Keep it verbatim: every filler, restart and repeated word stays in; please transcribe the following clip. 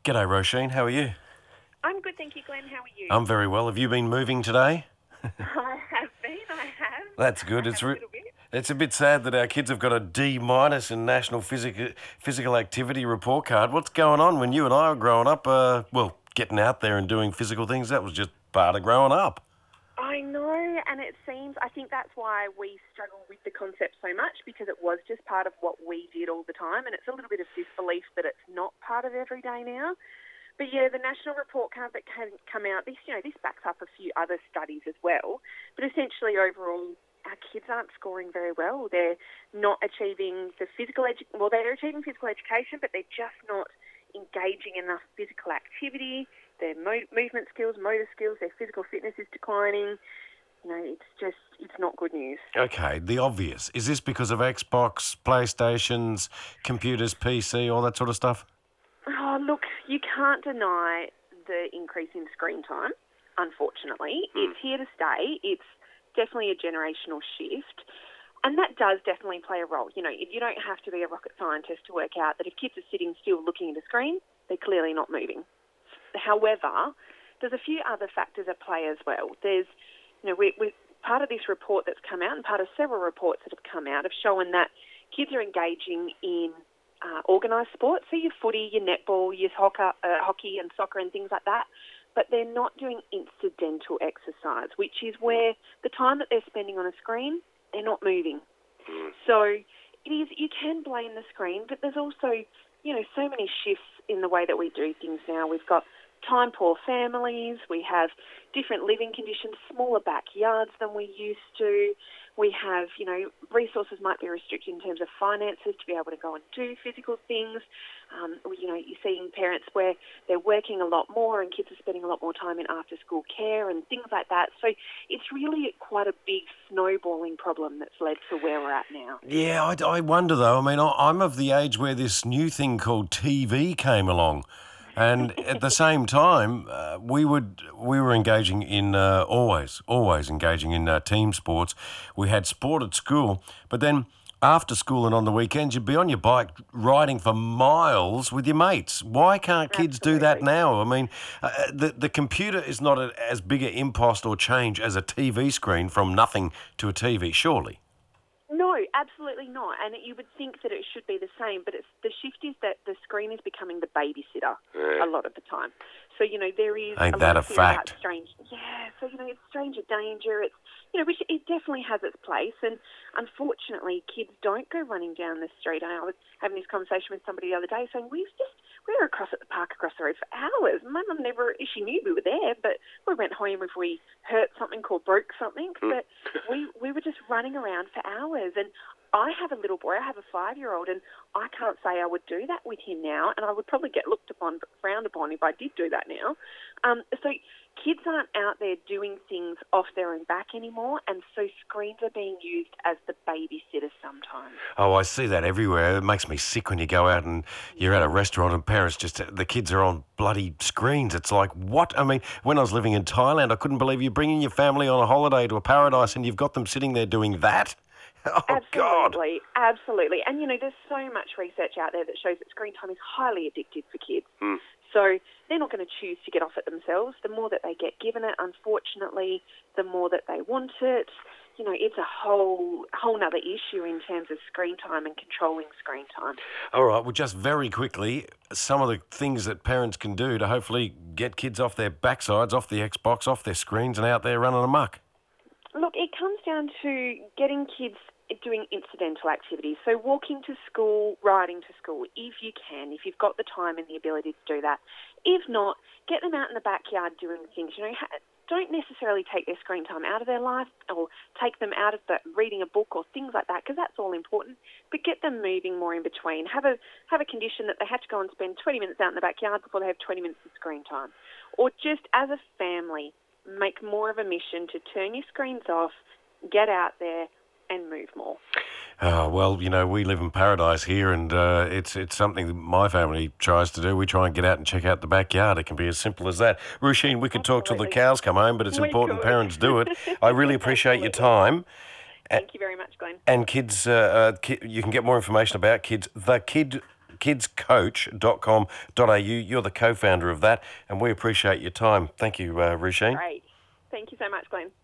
G'day, Roisin. How are you? I'm good, thank you, Glenn. How are you? I'm very well. Have you been moving today? I have been, I have. That's good. I It's have re- a little bit. it's a bit sad that our kids have got a D minus in National Physical Physical Activity Report Card. What's going on? When you and I were growing up, uh, well, getting out there and doing physical things, that was just part of growing up. I know, and it seems, I think that's why we struggle with the concept so much, because it was just part of what we did all the time, and it's a little bit of disbelief that it's not part of every day now. But yeah, the national report card that can come out, this, you know, this backs up a few other studies as well. But essentially, overall, our kids aren't scoring very well. They're not achieving the physical edu- well, they're achieving physical education, but they're just not engaging enough physical activity. Their mo- movement skills, motor skills, their physical fitness is declining. You know, it's just, it's not good news. Okay, the obvious. Is this because of Xbox, PlayStations, computers, P C, all that sort of stuff? Oh, look, you can't deny the increase in screen time, unfortunately. Mm. It's here to stay. It's definitely a generational shift. And that does definitely play a role. You know, you don't have to be a rocket scientist to work out that if kids are sitting still looking at a screen, they're clearly not moving. However, there's a few other factors at play as well. There's, you know, we, we, part of this report that's come out and part of several reports that have come out have shown that kids are engaging in Uh, organised sports, so your footy, your netball, your hockey, uh, hockey and soccer and things like that, but they're not doing incidental exercise, which is where the time that they're spending on a screen, they're not moving. So it is, you can blame the screen, but there's also, you know, so many shifts in the way that we do things now. We've got time-poor families, we have different living conditions, smaller backyards than we used to. We have, you know, resources might be restricted in terms of finances to be able to go and do physical things. Um, you know, you're seeing parents where they're working a lot more and kids are spending a lot more time in after-school care and things like that. So it's really quite a big snowballing problem that's led to where we're at now. Yeah, I, I wonder though. I mean, I, I'm of the age where this new thing called T V came along. And at the same time, uh, we would we were engaging in uh, always always engaging in uh, team sports. We had sport at school, but then after school and on the weekends, you'd be on your bike riding for miles with your mates. Why can't kids do that Absolutely. now? I mean, uh, the the computer is not a, as big an impost or change as a T V screen from nothing to a T V, surely. No, absolutely not. And you would think that it should be the same, but it's, the shift is that the screen is becoming the babysitter a lot of the time. So, you know, there is Ain't a that lot a of fear about fact? strange. Yeah, so, you know, it's stranger danger. It's, you know, which it definitely has its place. And unfortunately, kids don't go running down the street. I was having this conversation with somebody the other day saying, we've just, we were across at the park across the road for hours. My mum never, she knew we were there, but we went home if we hurt something or broke something. But we, we were just running around for hours. And I have a little boy, I have a five-year-old, and I can't say I would do that with him now, and I would probably get looked upon, frowned upon if I did do that now. Um, so kids aren't out there doing things off their own back anymore, and so screens are being used as the babysitter sometimes. Oh, I see that everywhere. It makes me sick when you go out and you're at a restaurant and parents just, the kids are on bloody screens. It's like, what? I mean, when I was living in Thailand, I couldn't believe you're bringing your family on a holiday to a paradise and you've got them sitting there doing that. Oh, God. Absolutely, absolutely. And, you know, there's so much research out there that shows that screen time is highly addictive for kids. Mm. So they're not going to choose to get off it themselves. The more that they get given it, unfortunately, the more that they want it. You know, it's a whole whole nother issue in terms of screen time and controlling screen time. All right, well, just very quickly, some of the things that parents can do to hopefully get kids off their backsides, off the Xbox, off their screens and out there running amok. Look, it comes down to getting kids doing incidental activities. So walking to school, riding to school, if you can, if you've got the time and the ability to do that. If not, get them out in the backyard doing things. You know, don't necessarily take their screen time out of their life or take them out of the reading a book or things like that, because that's all important. But get them moving more in between. Have a have a condition that they have to go and spend twenty minutes out in the backyard before they have twenty minutes of screen time. Or just as a family, make more of a mission to turn your screens off, get out there and move more. Oh, well, you know, we live in paradise here and uh, it's it's something that my family tries to do. We try and get out and check out the backyard. It can be as simple as that. Roisin, we could talk till the Absolutely. cows come home, but it's We important could. parents do it. I really appreciate your Absolutely. time. Thank you very much, Glenn. And kids, uh, uh, ki- you can get more information about kids, the kid kids coach dot com dot a u. You're the co-founder of that, and we appreciate your time. Thank you, uh, Roisin. Great. Thank you so much, Glenn.